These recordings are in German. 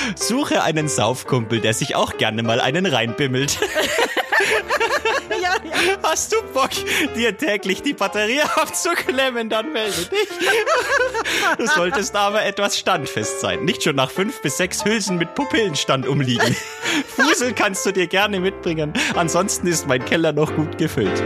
Suche einen Saufkumpel, der sich auch gerne mal einen reinbimmelt. Ja. Hast du Bock, dir täglich die Batterie abzuklemmen, dann melde dich. Du solltest aber etwas standfest sein. Nicht schon nach 5 bis 6 Hülsen mit Pupillenstand umliegen. Fusel kannst du dir gerne mitbringen. Ansonsten ist mein Keller noch gut gefüllt.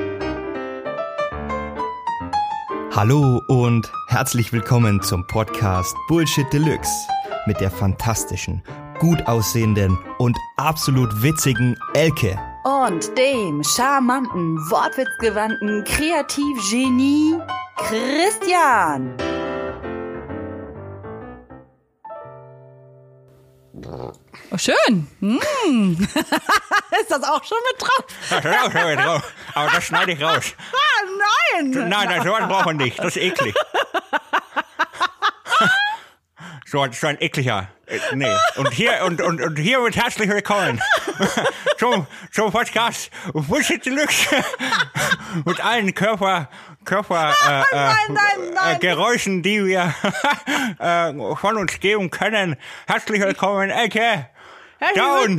Hallo und herzlich willkommen zum Podcast Bullshit Deluxe mit der fantastischen, gut aussehenden und absolut witzigen Elke. Und dem charmanten, wortwitzgewandten Kreativgenie Christian. Oh, schön. Ist das auch schon mit drauf? Das ist auch schon mit drauf. Aber das schneide ich raus. Nein. Nein, sowas brauchen wir nicht. Das ist eklig. So ein ekliger. Nee. Und hiermit herzlich willkommen zum Podcast Bullshit Deluxe. Mit allen Geräuschen, die wir von uns geben können. Herzlich willkommen, Elke. Down.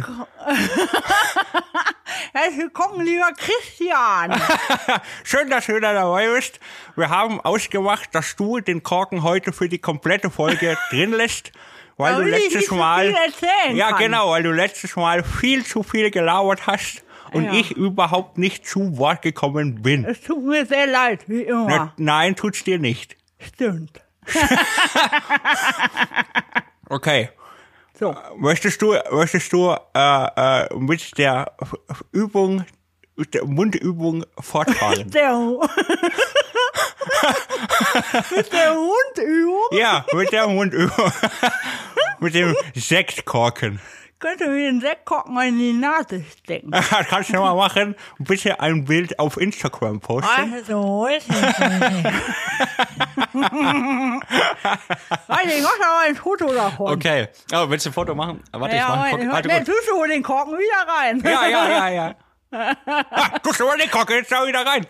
Herzlich willkommen, lieber Christian. Schön, dass du wieder dabei bist. Wir haben ausgemacht, dass du den Korken heute für die komplette Folge drin lässt. Weil du letztes Mal, weil du letztes Mal viel zu viel gelabert hast und ich überhaupt nicht zu Wort gekommen bin. Es tut mir sehr leid, wie immer. Nein, tut's dir nicht. Stimmt. Okay. So. Möchtest du mit der Mundübung fortfahren? Mit der Mundübung? Ja, mit der Mundübung. Mit dem Sektkorken. Könnt ihr mir den Sektkorken mal in die Nase stecken? Das kannst du mal machen. Bitte ein Bild auf Instagram posten. Also, ich mach da mal ein Foto davon. Okay. Oh, willst du ein Foto machen? Warte, ich mach. Dann tust du den Korken wieder rein. Ja. Tust du mal den Korken jetzt da wieder rein.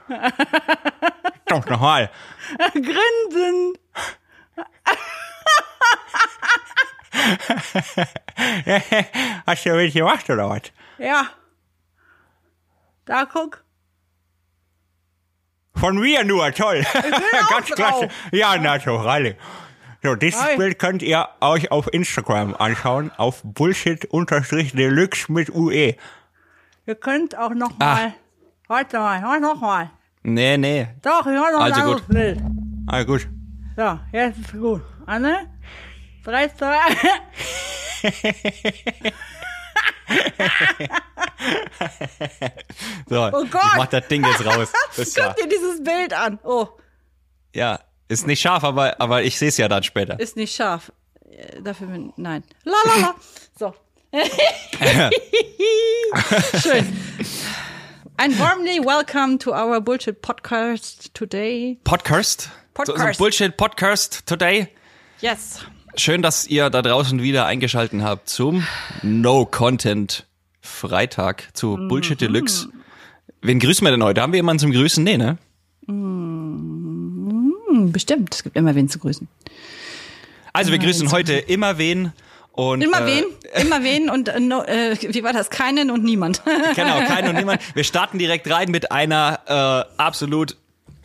Doch, nochmal. Grinsen. Hast du ein Bild gemacht, oder was? Ja. Da, guck. Von mir nur, toll. Ganz klasse. Ja, natürlich. So, dieses Bild könnt ihr euch auf Instagram anschauen, auf Bullshit_Deluxe mit UE. Ihr könnt auch noch mal. Warte mal, mach noch mal. Nee. Doch, ich mach noch ein anderes Bild. Also gut. So, jetzt ist gut. Anne? 3, 2. So, oh Gott. Ich mach das Ding jetzt raus. Guck dir dieses Bild an. Oh. Ja, ist nicht scharf, aber ich sehe es ja dann später. Ist nicht scharf. Dafür bin nein. La. So. Schön. Ein warmly welcome to our Bullshit Podcast today. Podcast? So Bullshit Podcast today? Yes. Schön, dass ihr da draußen wieder eingeschaltet habt zum No-Content Freitag zu Bullshit Deluxe. Wen grüßen wir denn heute? Haben wir jemanden zum Grüßen? Nee, ne? Bestimmt. Es gibt immer wen zu grüßen. Also wir grüßen heute immer wen. Und, immer wen und wie war das? Keinen und niemand. Genau, keinen und niemand. Wir starten direkt rein mit einer absolut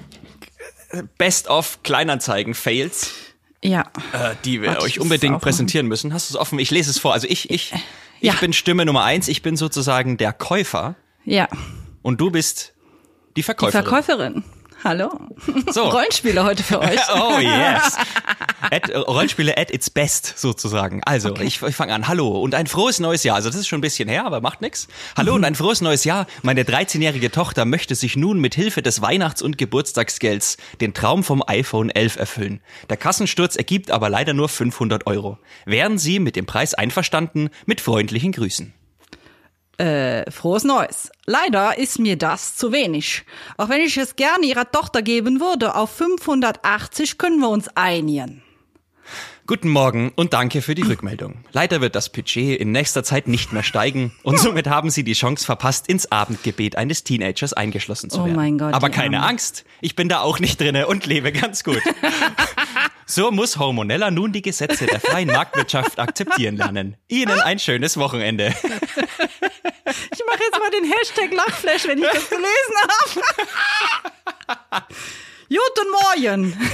Best-of-Kleinanzeigen-Fails. Ja. Die wir euch unbedingt präsentieren müssen. Hast du es offen? Ich lese es vor. Also ich bin Stimme Nummer 1. Ich bin sozusagen der Käufer. Ja. Und du bist die Verkäuferin. Die Verkäuferin. Hallo. So. Rollenspiele heute für euch. Oh yes. Rollenspiele at its best sozusagen. Also, okay. Ich fange an. Hallo und ein frohes neues Jahr. Also das ist schon ein bisschen her, aber macht nix. Hallo und ein frohes neues Jahr. Meine 13-jährige Tochter möchte sich nun mit Hilfe des Weihnachts- und Geburtstagsgelds den Traum vom iPhone 11 erfüllen. Der Kassensturz ergibt aber leider nur 500 €. Wären Sie mit dem Preis einverstanden? Mit freundlichen Grüßen. Frohes Neues. Leider ist mir das zu wenig. Auch wenn ich es gerne Ihrer Tochter geben würde, auf 580 können wir uns einigen. Guten Morgen und danke für die Rückmeldung. Leider wird das Budget in nächster Zeit nicht mehr steigen und somit haben Sie die Chance verpasst, ins Abendgebet eines Teenagers eingeschlossen zu werden. Oh mein Gott. Aber keine Angst, ich bin da auch nicht drinne und lebe ganz gut. So muss Hormonella nun die Gesetze der freien Marktwirtschaft akzeptieren lernen. Ihnen ein schönes Wochenende. Ich mache jetzt mal den Hashtag Lachflash, wenn ich das gelesen habe. Guten Morgen.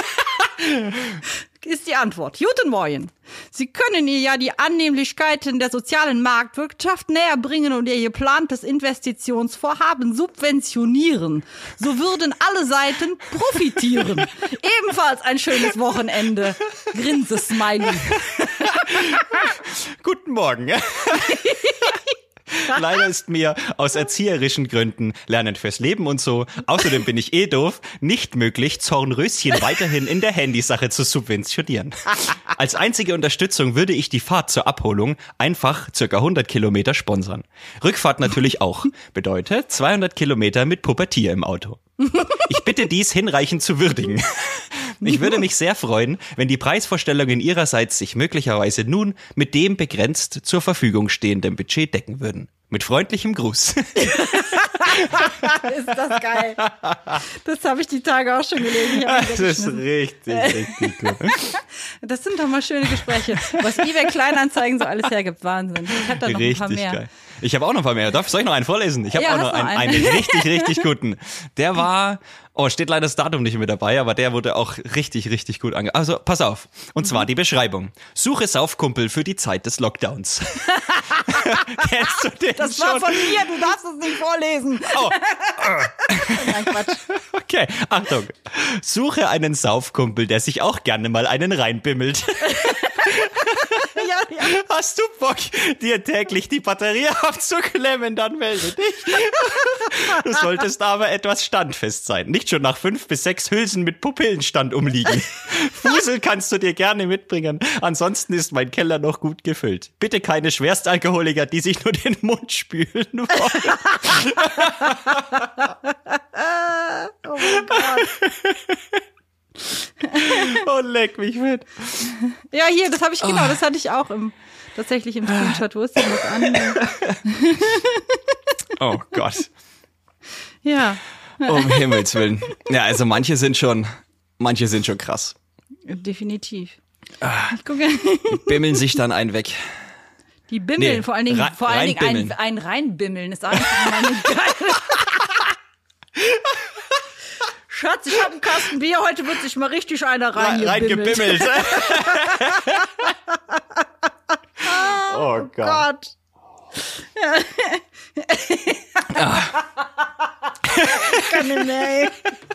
Ist die Antwort. Guten Morgen. Sie können ihr ja die Annehmlichkeiten der sozialen Marktwirtschaft näher bringen und ihr geplantes Investitionsvorhaben subventionieren. So würden alle Seiten profitieren. Ebenfalls ein schönes Wochenende. Grinse-Smiley. Guten Morgen. Leider ist mir aus erzieherischen Gründen, Lernen fürs Leben und so, außerdem bin ich doof, nicht möglich, Zornröschen weiterhin in der Handysache zu subventionieren. Als einzige Unterstützung würde ich die Fahrt zur Abholung einfach ca. 100 Kilometer sponsern. Rückfahrt natürlich auch. Bedeutet 200 Kilometer mit Pubertier im Auto. Ich bitte dies hinreichend zu würdigen. Ich würde mich sehr freuen, wenn die Preisvorstellungen Ihrerseits sich möglicherweise nun mit dem begrenzt zur Verfügung stehenden Budget decken würden. Mit freundlichem Gruß. Ist das geil. Das habe ich die Tage auch schon gelesen. Das ist richtig gut. Das sind doch mal schöne Gespräche. Was eBay Kleinanzeigen so alles hergibt. Wahnsinn. Ich habe da noch ein paar mehr. Geil. Ich habe auch noch ein paar mehr. Soll ich noch einen vorlesen? Ich habe auch noch einen richtig guten. Der war, steht leider das Datum nicht mit dabei, aber der wurde auch richtig gut Also, pass auf. Und zwar die Beschreibung. Suche Saufkumpel für die Zeit des Lockdowns. Kennst du den Das schon? war von mir, du darfst es nicht vorlesen. Oh. Nein, Quatsch. Okay, Achtung. Suche einen Saufkumpel, der sich auch gerne mal einen reinbimmelt. Ja. Hast du Bock, dir täglich die Batterie abzuklemmen, dann melde dich. Du solltest aber etwas standfest sein. Nicht schon nach 5 bis 6 Hülsen mit Pupillenstand umliegen. Fusel kannst du dir gerne mitbringen. Ansonsten ist mein Keller noch gut gefüllt. Bitte keine Schwerstalkoholiker, die sich nur den Mund spülen wollen. Oh mein Gott. Oh, leck mich mit. Ja, hier, das habe ich, genau, das hatte ich auch tatsächlich im Screenshot. Wo ist denn das an? Oh Gott. Ja. Um Himmels Willen. Ja, also manche sind schon krass. Definitiv. Ich gucke. Die bimmeln sich dann einen weg. Die bimmeln, Nee, vor allen Dingen reinbimmeln. ein reinbimmeln ist einfach mal eine geile. Schatz, ich habe einen Kasten Bier, heute wird sich mal richtig einer reingebimmelt. Oh Gott. Ich kann nicht mehr, ey.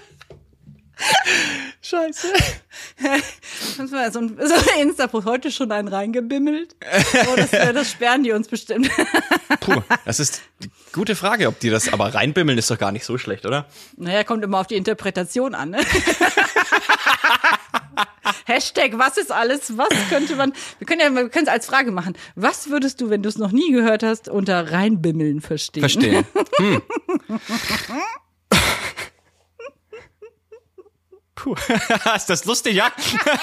Scheiße. So ein Insta-Post, heute schon einen reingebimmelt. Oh, das sperren die uns bestimmt. Puh, das ist eine gute Frage, ob die das, aber reinbimmeln ist doch gar nicht so schlecht, oder? Naja, kommt immer auf die Interpretation an, ne? Hashtag, was ist alles, was könnte man, wir können es als Frage machen. Was würdest du, wenn du es noch nie gehört hast, unter reinbimmeln verstehen? Verstehen. Puh, ist das lustig, ja?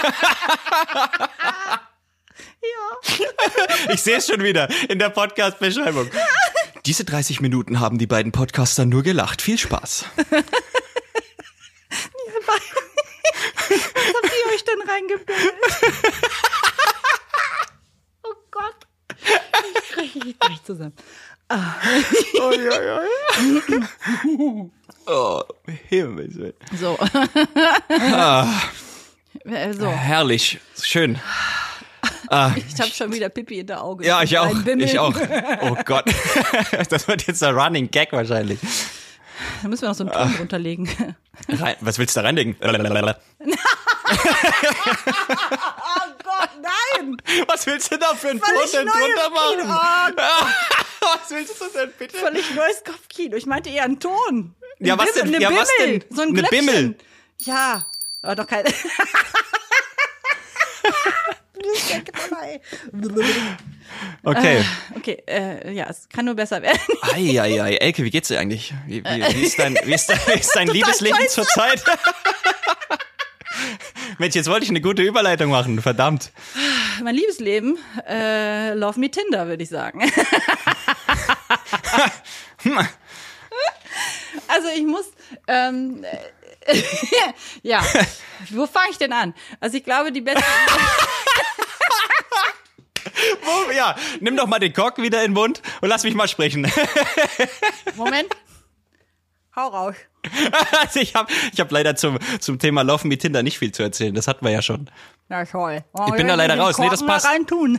Ja. Ich sehe es schon wieder in der Podcast-Beschreibung. Diese 30 Minuten haben die beiden Podcaster nur gelacht. Viel Spaß. Was habt ihr euch denn reingebildet? Oh Gott. Ich kriege nicht zusammen. Oh, ja. Oh, Himmel. So. So. Herrlich. Schön. Ich habe schon wieder Pipi in der Augen. Ja, ich auch. Oh Gott. Das wird jetzt ein Running Gag wahrscheinlich. Da müssen wir noch so einen Ton runterlegen. Was willst du da reinlegen? Oh Gott, nein! Was willst du da für einen Ton denn drunter machen? Was willst du denn bitte? Völlig neues Kopfkino. Ich meinte eher einen Ton. Ja, was denn? Eine Ja, Bimmel. was denn? So ein Eine Glöckchen. Bimmel. Ja, aber doch kein... Okay. Okay, ja, es kann nur besser werden. Eieiei. Elke, wie geht's dir eigentlich? Wie ist dein Liebesleben scheiße. zurzeit? Mensch, jetzt wollte ich eine gute Überleitung machen, verdammt. Mein Liebesleben, Love Me Tinder, würde ich sagen. Also ich muss, Ja, wo fange ich denn an? Also ich glaube, die beste... Ja, nimm doch mal den Kork wieder in den Mund und lass mich mal sprechen. Moment. Hau raus. Also ich hab leider zum Thema Laufen mit Tinder nicht viel zu erzählen. Das hatten wir ja schon. Ja, toll. Ich bin da leider raus. Nee, das passt. Rein tun.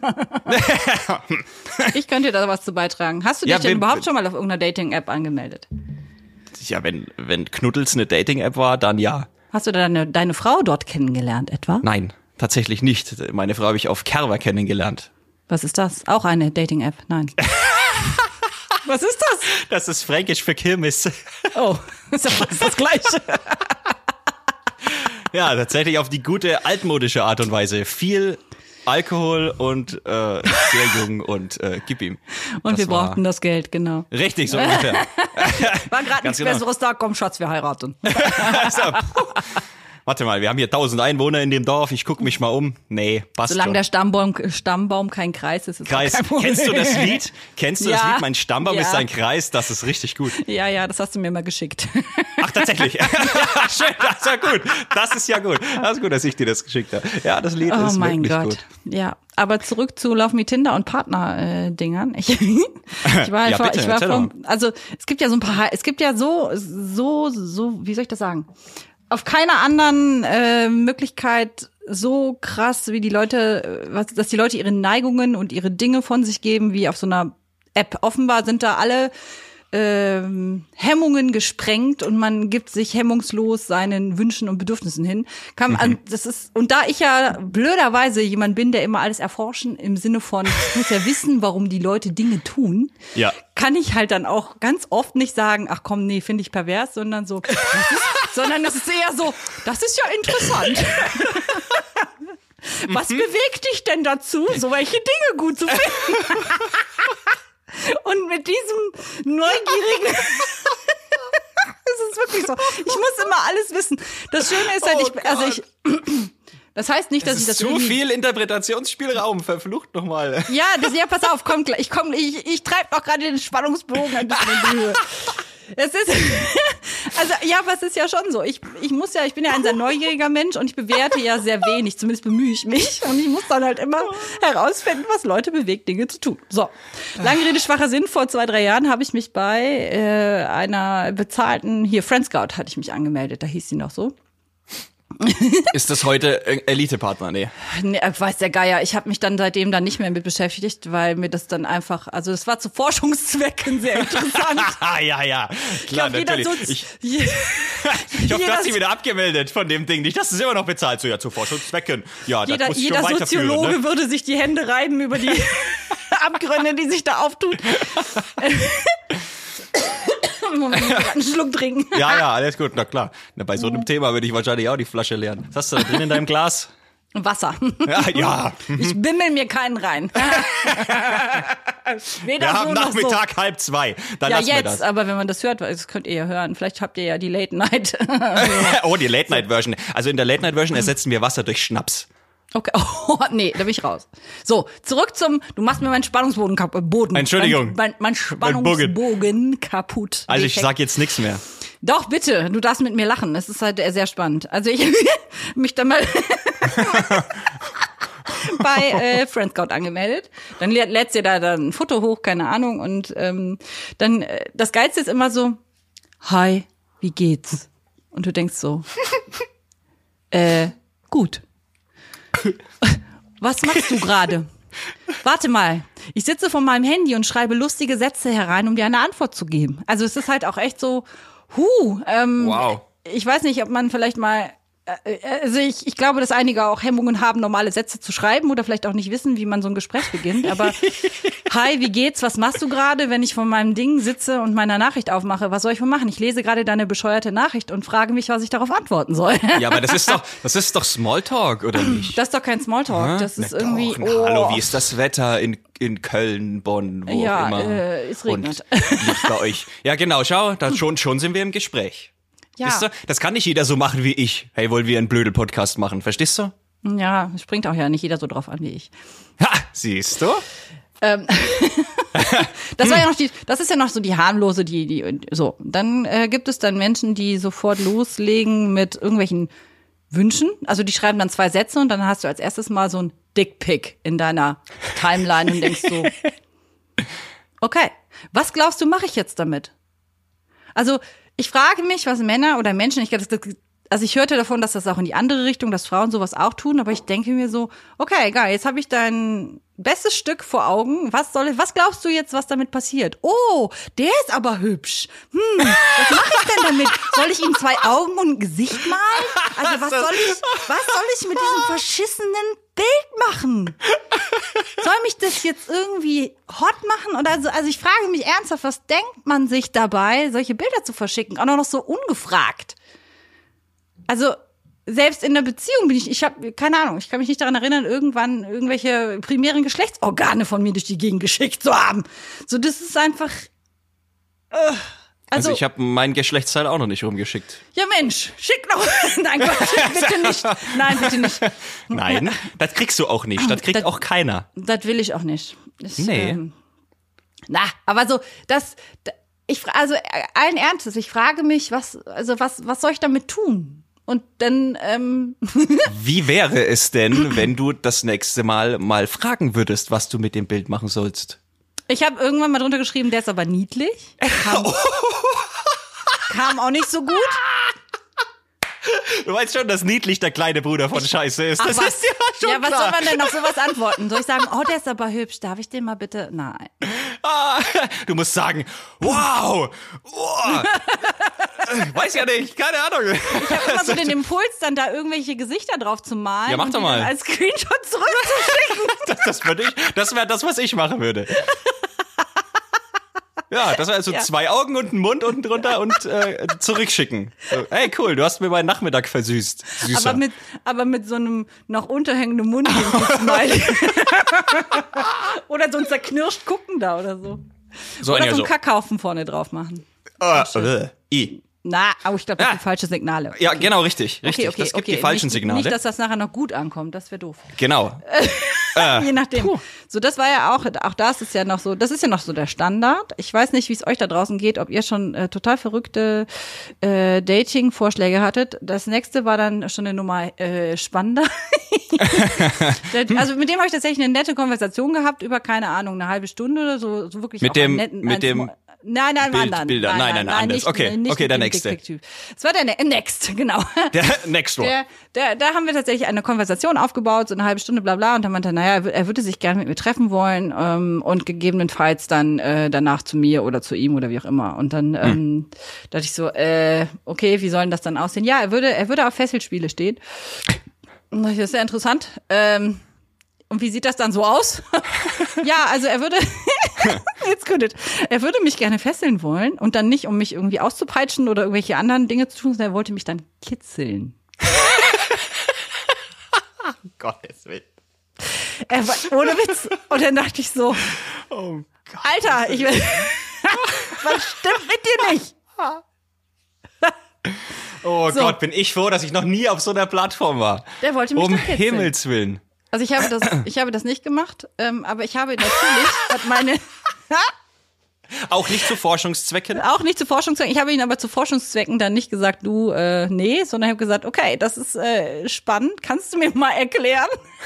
Ich könnte dir da was zu beitragen. Hast du dich denn überhaupt schon mal auf irgendeiner Dating-App angemeldet? Ja, wenn Knuddels eine Dating-App war, dann ja. Hast du deine Frau dort kennengelernt etwa? Nein, tatsächlich nicht. Meine Frau habe ich auf Kerwa kennengelernt. Was ist das? Auch eine Dating-App? Nein. Was ist das? Das ist Fränkisch für Kirmes. Oh, ist ja fast das Gleiche. Ja, tatsächlich auf die gute altmodische Art und Weise. Viel Alkohol und sehr jung und gib ihm. Und wir brauchten das Geld, genau. Richtig, so ungefähr. War gerade nichts Besseres da, komm Schatz, wir heiraten. Also, warte mal, wir haben hier 1000 Einwohner in dem Dorf, ich gucke mich mal um. Nee, passt Solange schon. der Stammbaum kein Kreis ist, ist Kreis. auch kein Problem. Kennst du das Lied? Kennst du das Ja. Lied? Mein Stammbaum Ja. ist ein Kreis, das ist richtig gut. Ja, das hast du mir mal geschickt. Ach, tatsächlich. Schön, das ist ja gut. Das ist ja gut. Das ist gut, dass ich dir das geschickt habe. Ja, das Lied Oh ist mein wirklich Gott. gut. Ja, aber zurück zu Love Me Tinder und Partner-Dingern. Ich war Ja, bitte, erzähl doch. also es gibt ja so ein paar, es gibt ja so, wie soll ich das sagen? Auf keiner anderen Möglichkeit so krass, wie die Leute, dass die Leute ihre Neigungen und ihre Dinge von sich geben, wie auf so einer App. Offenbar sind da alle Hemmungen gesprengt und man gibt sich hemmungslos seinen Wünschen und Bedürfnissen hin. Und da ich ja blöderweise jemand bin, der immer alles erforschen im Sinne von, ich muss ja wissen, warum die Leute Dinge tun, Ja. kann ich halt dann auch ganz oft nicht sagen, ach komm, nee, finde ich pervers, sondern sondern das ist eher so, das ist ja interessant. Was bewegt dich denn dazu, so welche Dinge gut zu finden? Und mit diesem neugierigen, es ist wirklich so, ich muss immer alles wissen. Das Schöne ist halt, das heißt nicht, dass ich das zu viel Interpretationsspielraum, verflucht nochmal. Ja, pass auf, komm, ich treibe noch gerade den Spannungsbogen ein bisschen in die Höhe. Es ist, also, ja, aber es ist ja schon so. Ich bin ja ein sehr neugieriger Mensch und ich bewerte ja sehr wenig, zumindest bemühe ich mich. Und ich muss dann halt immer herausfinden, was Leute bewegt, Dinge zu tun. So. Lange Rede, schwacher Sinn. Vor 2-3 Jahren habe ich mich bei einer bezahlten, Friend Scout hatte ich mich angemeldet, da hieß sie noch so. Ist das heute Elite-Partner? Nee. Nee, weiß der Geier. Ich habe mich dann seitdem nicht mehr mit beschäftigt, weil mir das dann einfach, also es war zu Forschungszwecken sehr interessant. Ja, klar, natürlich. Ich hoffe, du hast dich wieder abgemeldet von dem Ding. Nicht, dass es immer noch bezahlt. So, ja, zu Forschungszwecken. Ja, das muss ich schon jeder weiterführen. Soziologe Ne? würde sich die Hände reiben über die Abgründe, die sich da auftun. Moment, einen Schluck trinken. Ja, alles gut, na klar. Na, bei so einem Thema würde ich wahrscheinlich auch die Flasche leeren. Was hast du da drin in deinem Glas? Wasser. Ja. Ich bimmel mir keinen rein. Weder Wir haben so noch Nachmittag so. 1:30. Dann Ja, lassen wir jetzt, das. aber wenn man das hört, das könnt ihr ja hören. Vielleicht habt ihr ja die Late Night. Oh, die Late-Night-Version. Also in der Late-Night-Version ersetzen wir Wasser durch Schnaps. Okay, oh, nee, da bin ich raus. So, zurück du machst mir meinen Spannungsbogen kaputt. Entschuldigung. Mein Spannungsbogen kaputt. Also ich Defekt. sag jetzt nichts mehr. Doch, bitte, du darfst mit mir lachen. Das ist halt sehr spannend. Also ich mich dann mal bei Friend Scout angemeldet. Dann lädst ihr da dann ein Foto hoch, keine Ahnung. Und dann, das Geilste ist immer so, hi, wie geht's? Und du denkst so, gut. Was machst du gerade? Warte mal, ich sitze vor meinem Handy und schreibe lustige Sätze herein, um dir eine Antwort zu geben. Also es ist halt auch echt so, Wow. ich weiß nicht, ob man vielleicht mal, also ich glaube, dass einige auch Hemmungen haben, normale Sätze zu schreiben oder vielleicht auch nicht wissen, wie man so ein Gespräch beginnt. Aber hi, wie geht's? Was machst du gerade, wenn ich vor meinem Ding sitze und meine Nachricht aufmache? Was soll ich wohl machen? Ich lese gerade deine bescheuerte Nachricht und frage mich, was ich darauf antworten soll. Ja, aber das ist doch Smalltalk, oder nicht? Das ist doch kein Smalltalk. Das ist irgendwie. Doch. Hallo, wie ist das Wetter in Köln, Bonn, wo auch immer? Es regnet. Und nicht bei euch. Ja, genau, schau, schon sind wir im Gespräch. Ja. Wisst ihr? Das kann nicht jeder so machen wie ich. Hey, wollen wir einen Blödel-Podcast machen? Verstehst du? Ja, springt auch ja nicht jeder so drauf an wie ich. Ha, siehst du? Das war ja noch das ist ja noch so die harmlose, so. Dann gibt es dann Menschen, die sofort loslegen mit irgendwelchen Wünschen. Also die schreiben dann 2 Sätze und dann hast du als erstes mal so ein Dickpic in deiner Timeline und denkst so, okay, was glaubst du, mache ich jetzt damit? Also ich frage mich, was Männer oder Menschen, also ich hörte davon, dass das auch in die andere Richtung, dass Frauen sowas auch tun, aber ich denke mir so, okay, geil, jetzt habe ich dein bestes Stück vor Augen. Was glaubst du jetzt, was damit passiert? Oh, der ist aber hübsch. Was mache ich denn damit? Soll ich ihm 2 Augen und ein Gesicht malen? Also was soll ich mit diesem verschissenen Bild machen? Soll mich das jetzt irgendwie hot machen? Oder so? Also ich frage mich ernsthaft, was denkt man sich dabei, solche Bilder zu verschicken? Auch noch so ungefragt. Also selbst in der Beziehung ich habe keine Ahnung, ich kann mich nicht daran erinnern, irgendwann irgendwelche primären Geschlechtsorgane von mir durch die Gegend geschickt zu haben. So, das ist einfach. Also ich habe mein Geschlechtsteil auch noch nicht rumgeschickt. Ja Mensch, schick noch. Nein, Gott, bitte nicht. Nein, bitte nicht. Nein, das kriegst du auch nicht. Das kriegt auch keiner. Das will ich auch nicht. Nee. Aber so, also allen Ernstes, ich frage mich, was soll ich damit tun? Und dann, Wie wäre es denn, wenn du das nächste Mal fragen würdest, was du mit dem Bild machen sollst? Ich habe irgendwann mal drunter geschrieben, der ist aber niedlich. Kam auch nicht so gut. Du weißt schon, dass niedlich der kleine Bruder von Scheiße ist. Das ist ja schon ja, was klar. soll man denn auf sowas antworten? Soll ich sagen, oh, der ist aber hübsch, darf ich den mal bitte? Nein. Du musst sagen, wow, weiß ja nicht, keine Ahnung. Ich habe immer so den Impuls, dann da irgendwelche Gesichter drauf zu malen. Ja, mach doch mal. Und die dann als Screenshot zurückzuschicken. Das wäre das, was ich machen würde. Ja, das wäre so 2 Augen und ein Mund unten drunter und zurückschicken. So, hey, cool, du hast mir meinen Nachmittag versüßt. Süßer. Aber mit so einem noch unterhängenden Mund. Oder so ein zerknirscht guckender oder so. Oder so einen Kackhaufen vorne drauf machen. Aber ich glaube, das sind falsche Signale. Ja, genau, richtig. Okay. Das gibt die falschen Signale. Nicht, dass das nachher noch gut ankommt, das wäre doof. Genau. Je nachdem. So, das war ja auch das ist ja noch so der Standard. Ich weiß nicht, wie es euch da draußen geht, ob ihr schon total verrückte Dating-Vorschläge hattet. Das nächste war dann schon eine Nummer spannender. Also mit dem habe ich tatsächlich eine nette Konversation gehabt über, keine Ahnung, eine halbe Stunde oder so wirklich mit auch dem Nein, anderen. Bilder. Nein, anders. Okay, der nächste. Das war der Next, genau. Der Next One. Da haben wir tatsächlich eine Konversation aufgebaut, so eine halbe Stunde, bla bla, und dann meinte er, naja, er würde sich gerne mit mir treffen wollen und gegebenenfalls dann danach zu mir oder zu ihm oder wie auch immer. Und dann dachte ich so, okay, wie soll denn das dann aussehen? Ja, er würde auf Fesselspiele stehen. Und das ist sehr interessant. Und wie sieht das dann so aus? Ja, also er würde mich gerne fesseln wollen und dann nicht, um mich irgendwie auszupeitschen oder irgendwelche anderen Dinge zu tun, sondern er wollte mich dann kitzeln. Gottes Willen. Ohne Witz. Und dann dachte ich so, oh Gott. Alter, was stimmt mit dir nicht? Oh so. Gott, bin ich froh, dass ich noch nie auf so einer Plattform war. Der wollte mich kitzeln. Himmels Willen. Also ich habe das nicht gemacht, aber ich habe natürlich auch nicht zu Forschungszwecken? Auch nicht zu Forschungszwecken. Ich habe ihn aber zu Forschungszwecken dann nicht gesagt, du, nee, sondern habe gesagt, okay, das ist spannend. Kannst du mir mal erklären?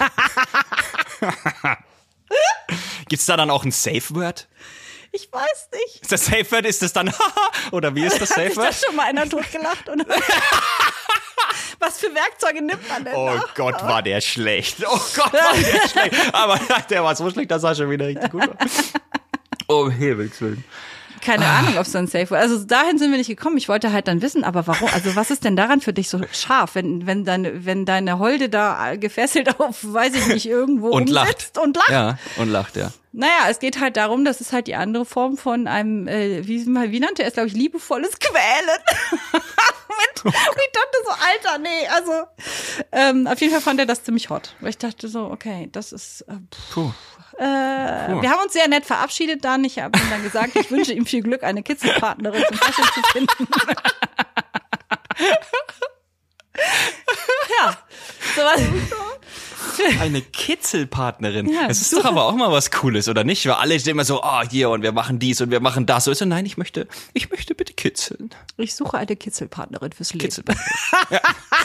Gibt's da dann auch ein Safe Word? Ich weiß nicht. Ist das Safe Word? Ist das dann oder wie ist das Safe Word? Hat sich da schon mal einer totgelacht? Oder? Was für Werkzeuge nimmt man denn Oh da? Gott, war der schlecht. Oh Gott, war der schlecht. Aber der war so schlecht, dass er schon wieder richtig gut war. Oh, Himmels Willen. Keine Ahnung, ob es dann safe war. Also dahin sind wir nicht gekommen. Ich wollte halt dann wissen, aber warum? Also was ist denn daran für dich so scharf, wenn deine Holde da gefesselt auf, weiß ich nicht, irgendwo und lacht. Und lacht. Ja, und lacht, ja. Naja, es geht halt darum, das ist halt die andere Form von einem, wie nannte er es, glaube ich, liebevolles Quälen. Ich dachte so, Alter, nee, also auf jeden Fall fand er das ziemlich hot. Weil ich dachte so, okay, das ist Wir haben uns sehr nett verabschiedet dann. Ich habe ihm dann gesagt, ich wünsche ihm viel Glück, eine Kitzelpartnerin zum Fesseln zu finden. Ja, sowas. Eine Kitzelpartnerin. Ja, das ist doch aber auch mal was Cooles, oder nicht? Weil alle sind immer so, hier und wir machen dies und wir machen das. So, nein, ich möchte bitte kitzeln. Ich suche eine Kitzelpartnerin fürs Leben. Kitzelpartnerin. Ja.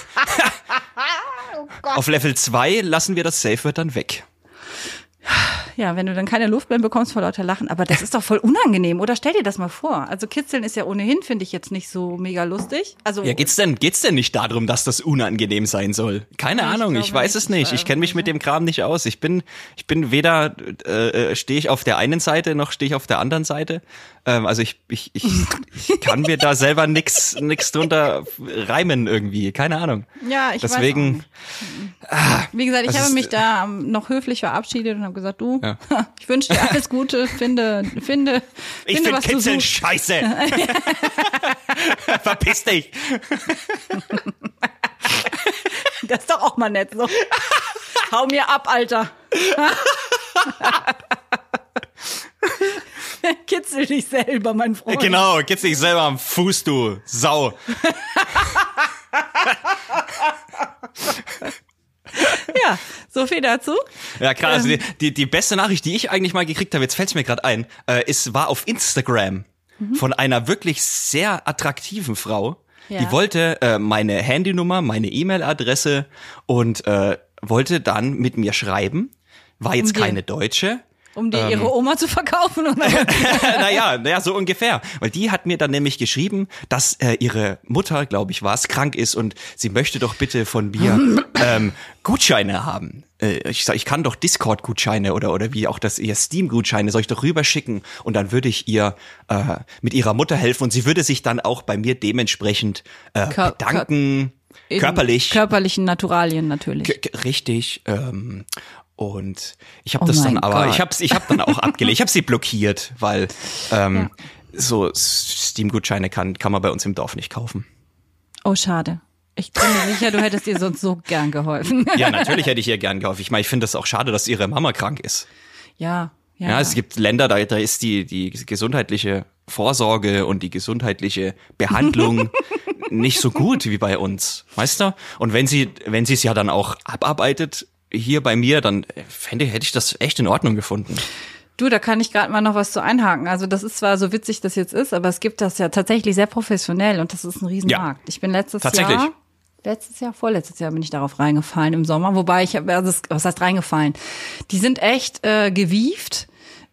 Auf Level 2 lassen wir das Safe-Word dann weg. Ja, wenn du dann keine Luft mehr bekommst vor lauter Lachen. Aber das ist doch voll unangenehm, oder? Stell dir das mal vor. Also Kitzeln ist ja ohnehin, finde ich, jetzt nicht so mega lustig. Also Ja, geht's denn nicht darum, dass das unangenehm sein soll? Keine Ahnung, ich weiß es nicht. Ich kenne mich mit dem Kram nicht aus. Ich bin weder stehe ich auf der einen Seite noch stehe ich auf der anderen Seite. Also ich kann mir da selber nix drunter reimen irgendwie. Keine Ahnung. Ja, ich Deswegen, weiß Wie gesagt, ich habe mich da noch höflich verabschiedet und habe gesagt, du, ich wünsche dir alles Gute, finde ich finde was du Kitzeln suchst. scheiße. Verpiss dich. Das ist doch auch mal nett so. Hau mir ab, Alter. Kitzel dich selber, mein Freund. Genau, kitzel dich selber am Fuß, du Sau. Ja, so viel dazu. Ja, klar, also die beste Nachricht, die ich eigentlich mal gekriegt habe, jetzt fällt's mir gerade ein, war auf Instagram von einer wirklich sehr attraktiven Frau. Ja. Die wollte meine Handynummer, meine E-Mail-Adresse und wollte dann mit mir schreiben. War jetzt keine Deutsche. Um dir ihre Oma zu verkaufen, oder? naja, so ungefähr. Weil die hat mir dann nämlich geschrieben, dass ihre Mutter, glaube ich, krank ist und sie möchte doch bitte von mir Gutscheine haben. Ich sag, ich kann doch Discord-Gutscheine oder wie auch das ihr Steam-Gutscheine soll ich doch rüberschicken und dann würde ich ihr mit ihrer Mutter helfen und sie würde sich dann auch bei mir dementsprechend bedanken. Körperlichen Naturalien natürlich. Richtig. Und ich habe das dann aber, ich habe dann auch abgelehnt. Ich habe sie blockiert, weil so Steam-Gutscheine kann man bei uns im Dorf nicht kaufen. Oh, schade. Ich bin mir sicher, du hättest ihr sonst so gern geholfen. Ja, natürlich hätte ich ihr gern geholfen. Ich meine, ich finde es auch schade, dass ihre Mama krank ist. Ja. Ja, es gibt Länder, da ist die gesundheitliche Vorsorge und die gesundheitliche Behandlung nicht so gut wie bei uns, weißt du? Und wenn sie es ja dann auch abarbeitet, hier bei mir, dann hätte ich das echt in Ordnung gefunden. Du, da kann ich gerade mal noch was zu einhaken. Also das ist zwar so witzig, das jetzt ist, aber es gibt das ja tatsächlich sehr professionell und das ist ein Riesenmarkt. Ich bin vorletztes Jahr bin ich darauf reingefallen im Sommer, wobei was heißt reingefallen? Die sind echt gewieft.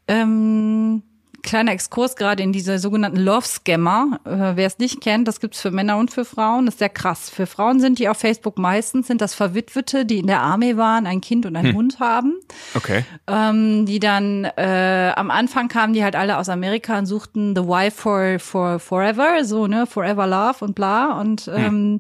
Kleiner Exkurs gerade in diese sogenannten Love-Scammer. Wer es nicht kennt, das gibt's für Männer und für Frauen. Das ist sehr krass. Für Frauen sind die auf Facebook meistens, sind das Verwitwete, die in der Armee waren, ein Kind und einen Hund haben. Okay. Die dann, am Anfang kamen die halt alle aus Amerika und suchten the wife for forever, so, ne, forever love und bla. Und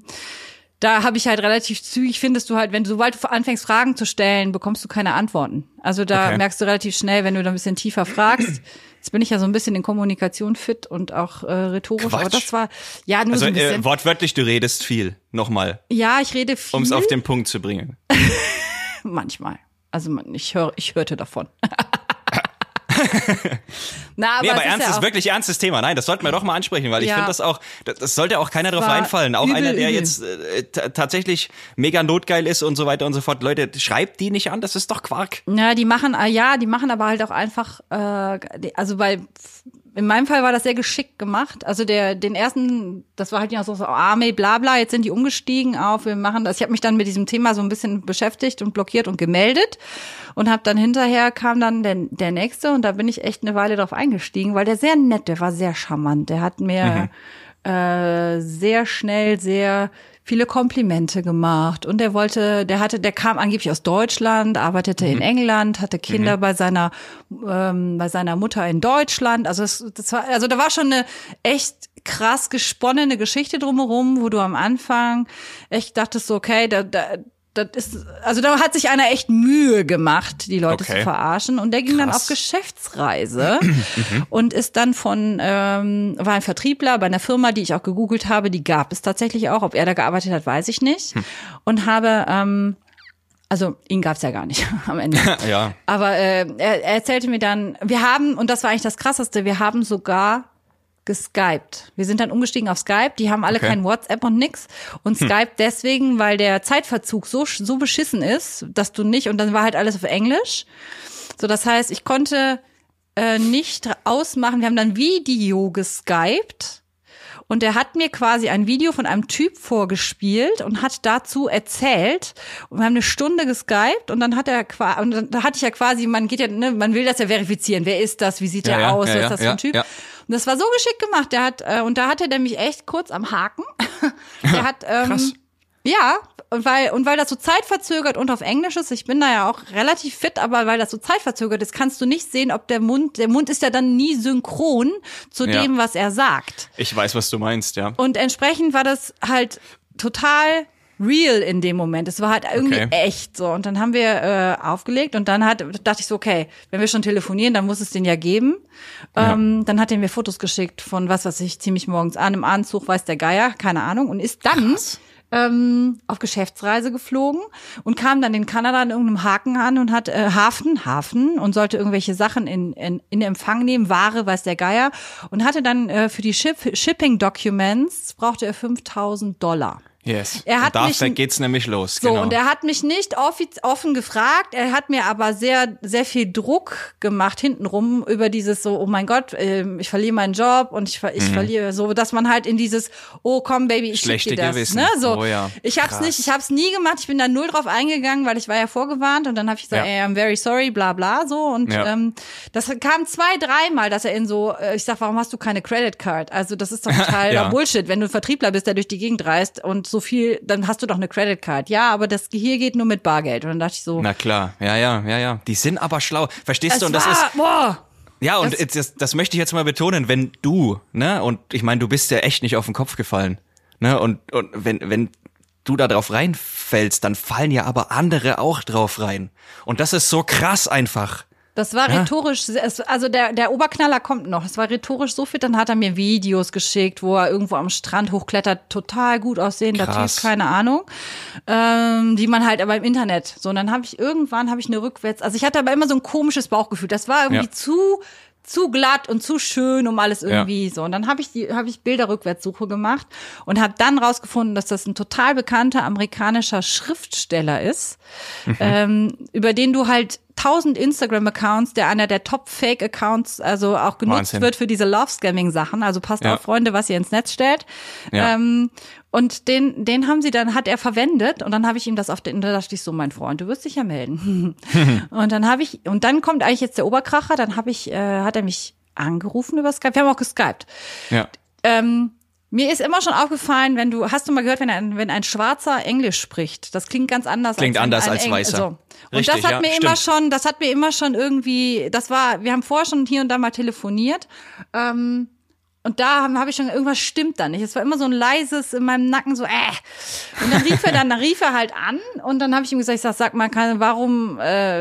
da habe ich halt relativ zügig, findest du halt, sobald du anfängst, Fragen zu stellen, bekommst du keine Antworten. Also da merkst du relativ schnell, wenn du da ein bisschen tiefer fragst. Jetzt bin ich ja so ein bisschen in Kommunikation fit und auch rhetorisch, Quatsch. aber das war ja nur also, so ein bisschen. Wortwörtlich, du redest viel. Nochmal. Ja, ich rede viel. Um es auf den Punkt zu bringen. Manchmal. Also ich hörte davon. Na, aber ernst ist wirklich ernstes Thema. Nein, das sollten wir doch mal ansprechen, weil ich finde das auch, das sollte auch keiner drauf reinfallen. Auch einer, der jetzt tatsächlich mega notgeil ist und so weiter und so fort. Leute, schreibt die nicht an, das ist doch Quark. Ja, die machen aber halt auch einfach, in meinem Fall war das sehr geschickt gemacht. Also den ersten, das war halt ja so Armee, bla bla, jetzt sind die umgestiegen auf, wir machen das. Ich habe mich dann mit diesem Thema so ein bisschen beschäftigt und blockiert und gemeldet und habe dann hinterher kam dann der nächste und da bin ich echt eine Weile drauf eingestiegen, weil der sehr nett, der war sehr charmant. Der hat mir sehr schnell sehr viele Komplimente gemacht und der kam angeblich aus Deutschland, arbeitete in England, hatte Kinder bei seiner Mutter in Deutschland. Also da war schon eine echt krass gesponnene Geschichte drumherum, wo du am Anfang echt dachtest so, okay, da hat sich einer echt Mühe gemacht, die Leute zu verarschen. Und der ging dann auf Geschäftsreise und ist dann war ein Vertriebler bei einer Firma, die ich auch gegoogelt habe, die gab es tatsächlich auch. Ob er da gearbeitet hat, weiß ich nicht. Und habe, also ihn gab's ja gar nicht am Ende. Ja. Aber er erzählte mir dann, und das war eigentlich das Krasseste, wir haben sogar geskypt. Wir sind dann umgestiegen auf Skype. Die haben alle kein WhatsApp und nix. Und Skype deswegen, weil der Zeitverzug so beschissen ist, dass du nicht, und dann war halt alles auf Englisch. So, das heißt, ich konnte nicht ausmachen. Wir haben dann Video geskypt. Und er hat mir quasi ein Video von einem Typ vorgespielt und hat dazu erzählt. Und wir haben eine Stunde geskypt und dann hat er und da hatte ich ja quasi, man geht ja, ne, man will das ja verifizieren. Wer ist das? Wie sieht der aus? Was ist das für ein Typ? Ja. Und das war so geschickt gemacht. Und da hat er mich echt kurz am Haken. Der hat, krass. Ja, und weil das so zeitverzögert und auf Englisch ist, ich bin da ja auch relativ fit, aber weil das so zeitverzögert ist, kannst du nicht sehen, ob der Mund ist ja dann nie synchron zu dem, was er sagt. Ich weiß, was du meinst, ja. Und entsprechend war das halt total real in dem Moment. Es war halt irgendwie echt so. Und dann haben wir aufgelegt und dann dachte ich so, okay, wenn wir schon telefonieren, dann muss es den ja geben. Dann hat er mir Fotos geschickt von was weiß ich, ziemlich morgens an, im Anzug, weiß der Geier, keine Ahnung, und ist dann auf Geschäftsreise geflogen und kam dann in Kanada an irgendeinem Haken an und hat Hafen und sollte irgendwelche Sachen in Empfang nehmen, Ware, weiß der Geier, und hatte dann für die Shipping Documents brauchte er $5.000. Yes. Da geht's nämlich los. So, genau. Und er hat mich nicht offen gefragt, er hat mir aber sehr, sehr viel Druck gemacht hintenrum über dieses so, oh mein Gott, ich verliere meinen Job und ich verliere so, dass man halt in dieses, oh komm Baby, ich schick dir das. Gewissen. Ne? So, oh, ja. ich hab's nie gemacht, ich bin da null drauf eingegangen, weil ich war ja vorgewarnt und dann habe ich gesagt, ey, I'm very sorry, bla bla so, und das kam 2-3 Mal, dass er ich sag, warum hast du keine Credit Card? Also das ist doch total Bullshit, wenn du ein Vertriebler bist, der durch die Gegend reist und so viel, dann hast du doch eine Credit Card. Ja, aber das hier geht nur mit Bargeld. Und dann dachte ich so. Na klar, ja. Die sind aber schlau. Verstehst du? Und ja, und das möchte ich jetzt mal betonen, wenn du, ne, und ich meine, du bist ja echt nicht auf den Kopf gefallen, ne, und wenn du da drauf reinfällst, dann fallen ja aber andere auch drauf rein. Und das ist so krass einfach. Das war rhetorisch, also der Oberknaller kommt noch. Das war rhetorisch so fit, dann hat er mir Videos geschickt, wo er irgendwo am Strand hochklettert, total gut aussehender Typ, keine Ahnung, die man halt aber im Internet. So, und dann habe ich eine Rückwärts, also ich hatte aber immer so ein komisches Bauchgefühl. Das war irgendwie zu glatt und zu schön, um alles irgendwie so. Und dann habe ich Bilderrückwärtssuche gemacht und habe dann rausgefunden, dass das ein total bekannter amerikanischer Schriftsteller ist, über den du halt 1000 Instagram-Accounts, der einer der Top-Fake-Accounts, also auch genutzt wird für diese Love-Scamming-Sachen. Also passt auf, Freunde, was ihr ins Netz stellt. Ja. Und den hat er verwendet und dann habe ich ihm das da dachte ich so, mein Freund, du wirst dich ja melden. Und dann kommt eigentlich jetzt der Oberkracher, dann hat er mich angerufen über Skype. Wir haben auch geskypt. Ja. Mir ist immer schon aufgefallen, hast du mal gehört, wenn ein Schwarzer Englisch spricht, das klingt ganz anders. Klingt anders als Weißer. So. Und richtig, das hat mir immer schon irgendwie, wir haben vorher schon hier und da mal telefoniert, und da habe ich schon, irgendwas stimmt da nicht. Es war immer so ein leises in meinem Nacken, so Und dann rief er halt an und dann habe ich ihm gesagt, sag mal, warum,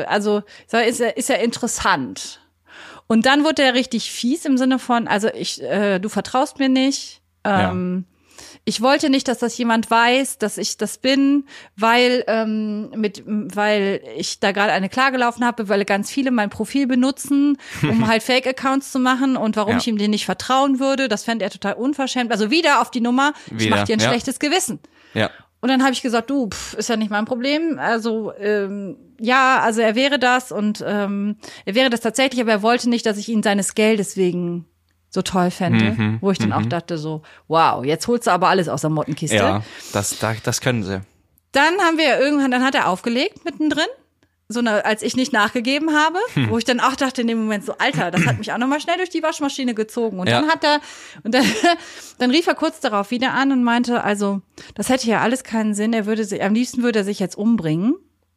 ist ja interessant. Und dann wurde er richtig fies im Sinne von, also du vertraust mir nicht, ich wollte nicht, dass das jemand weiß, dass ich das bin, weil ich da gerade eine Klage laufen habe, weil ganz viele mein Profil benutzen, um halt Fake-Accounts zu machen, und warum ich ihm den nicht vertrauen würde, das fände er total unverschämt. Also wieder auf die Nummer, ich mach dir ein schlechtes Gewissen. Ja. Und dann habe ich gesagt, ist ja nicht mein Problem. Also also er wäre das und er wäre das tatsächlich, aber er wollte nicht, dass ich ihn seines Geldes wegen so toll fände, wo ich dann auch dachte so, wow, jetzt holst du aber alles aus der Mottenkiste. Ja, das können sie. Dann hat er aufgelegt mittendrin, als ich nicht nachgegeben habe, wo ich dann auch dachte in dem Moment so, Alter, das hat mich auch nochmal schnell durch die Waschmaschine gezogen. Und dann dann rief er kurz darauf wieder an und meinte, also, das hätte ja alles keinen Sinn, am liebsten würde er sich jetzt umbringen.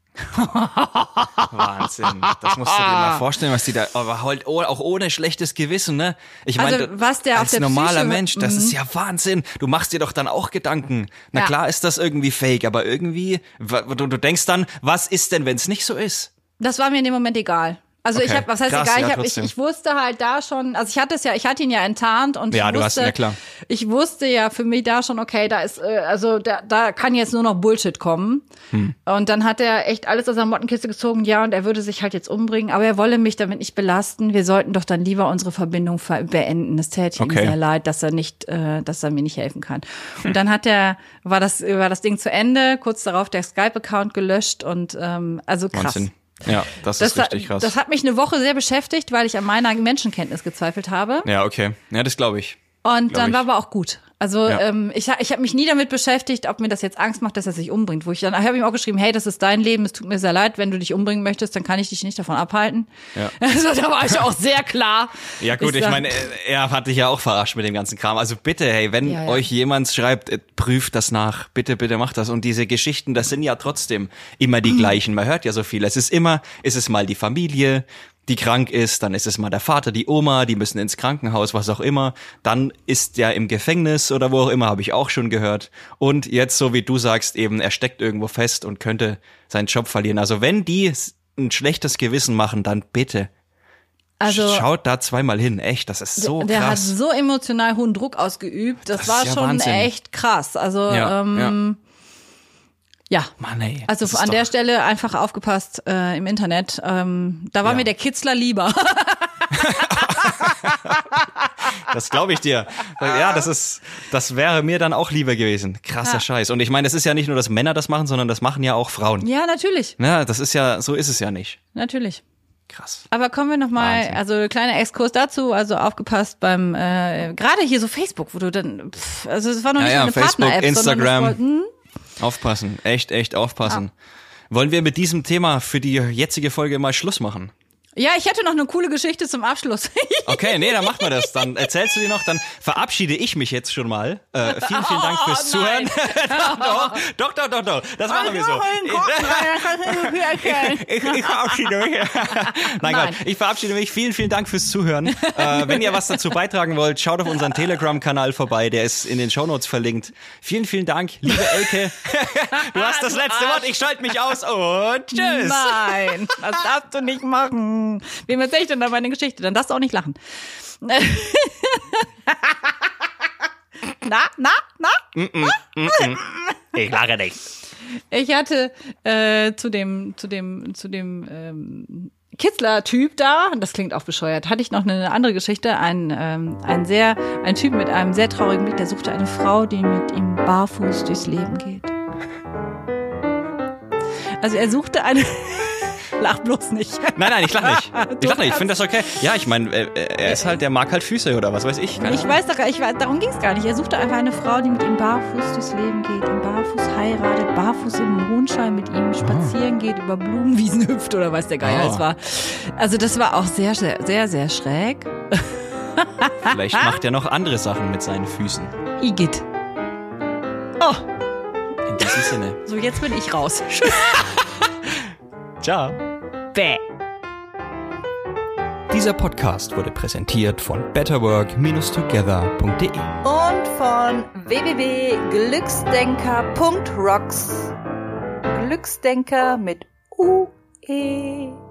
Wahnsinn. Das musst du dir mal vorstellen, was die da, aber halt auch ohne schlechtes Gewissen, ne? Ich meine, was der als normaler Mensch, das ist ja Wahnsinn. Du machst dir doch dann auch Gedanken. Na klar ist das irgendwie fake, aber irgendwie, du denkst dann, was ist denn, wenn es nicht so ist? Das war mir in dem Moment egal. Also Okay. was heißt Krass, egal, ja, ich trotzdem. wusste halt da schon, also ich hatte ihn ja enttarnt und Ja, ich du wusste, hast, ja klar. ich wusste ja für mich da schon, okay, da ist, da kann jetzt nur noch Bullshit kommen. Und dann hat er echt alles aus der Mottenkiste gezogen, ja, und er würde sich halt jetzt umbringen, aber er wolle mich damit nicht belasten. Wir sollten doch dann lieber unsere Verbindung beenden. Es täte ihm Okay. sehr leid, dass er mir nicht helfen kann. Und dann war das Ding zu Ende, kurz darauf der Skype-Account gelöscht und also krass. Wahnsinn. Ja, das ist richtig krass. Das hat mich eine Woche sehr beschäftigt, weil ich an meiner Menschenkenntnis gezweifelt habe. Ja, okay. Ja, das glaube ich. Und dann ich. war aber auch gut. Also Ja. ich habe mich nie damit beschäftigt, ob mir das jetzt Angst macht, dass er sich umbringt. Ich habe ihm auch geschrieben, hey, das ist dein Leben, es tut mir sehr leid, wenn du dich umbringen möchtest, dann kann ich dich nicht davon abhalten. Ja. Also da war ich auch sehr klar. Ja gut, ich sag- meine, er hat dich ja auch verarscht mit dem ganzen Kram. Also bitte, hey, wenn Ja. euch jemand schreibt, prüft das nach. Bitte, bitte macht das. Und diese Geschichten, das sind ja trotzdem immer die gleichen. Man hört ja so viel. Es ist mal die Familie, die krank ist, dann ist es mal der Vater, die Oma, die müssen ins Krankenhaus, was auch immer. Dann ist er im Gefängnis oder wo auch immer, habe ich auch schon gehört. Und jetzt, so wie du sagst, eben, er steckt irgendwo fest und könnte seinen Job verlieren. Also wenn die ein schlechtes Gewissen machen, dann bitte. Also Schaut da zweimal hin, echt, das ist so der hat krass. so emotional hohen Druck ausgeübt. Das Das war ist ja schon Wahnsinn. echt krass. Also Ja, ja. Mann, ey. Also das ist an der doch- Stelle einfach aufgepasst im Internet. Da war Ja. mir der Kitzler lieber. Das glaube ich dir. Ja, das wäre mir dann auch lieber gewesen. Krasser Ja. Scheiß. Und ich meine, es ist ja nicht nur, dass Männer das machen, sondern das machen ja auch Frauen. Ja, natürlich. Ja, das ist ja, so ist es ja nicht. Natürlich. Krass. Aber kommen wir nochmal, Wahnsinn. also kleiner Exkurs dazu, also aufgepasst beim, gerade hier so Facebook, wo du dann, also es war noch nicht Ja, mal eine Facebook, Partner-App, Instagram. sondern Aufpassen. Echt aufpassen. Wollen wir mit diesem Thema für die jetzige Folge mal Schluss machen? ja, ich hätte noch eine coole Geschichte zum Abschluss. Okay, nee, dann machen wir das. Dann erzählst du dir noch, dann verabschiede ich mich jetzt schon mal. Vielen Dank fürs nein. Zuhören. Doch. Das machen wir so. Ich verabschiede mich. Nein, Nein. Gott, ich verabschiede mich. Vielen Dank fürs Zuhören. Wenn ihr was dazu beitragen wollt, schaut auf unseren Telegram-Kanal vorbei. Der ist in den Shownotes verlinkt. Vielen Dank, liebe Elke. Du hast das letzte Wort. Ich schalte mich aus und tschüss. Nein, das darfst du nicht machen. Wem erzähl ich denn da meine Geschichte? Dann darfst du auch nicht lachen. Na? Ich lache nicht. Ich hatte zu dem Kitzler-Typ da, das klingt auch bescheuert, hatte ich noch eine andere Geschichte. Ein Typ mit einem sehr traurigen Blick, der suchte eine Frau, die mit ihm barfuß durchs Leben geht. Also er suchte eine... Lach bloß nicht. Nein, ich lach nicht. Ich finde das okay. Ja, ich meine, er ist halt, der mag halt Füße oder was weiß ich. Keine Ich weiß doch, darum ging es gar nicht. Er suchte einfach eine Frau, die mit ihm barfuß durchs Leben geht, ihn barfuß heiratet, barfuß im Mondschein mit ihm spazieren geht, über Blumenwiesen hüpft oder weiß der Geier es war. Also das war auch sehr, sehr, sehr, sehr schräg. Vielleicht macht er noch andere Sachen mit seinen Füßen. Igitt. Oh, In diesem Sinne. so jetzt bin ich raus. Ciao. Bäh. Dieser Podcast wurde präsentiert von betterwork-together.de. Und von www.glücksdenker.rocks. Glücksdenker mit UE.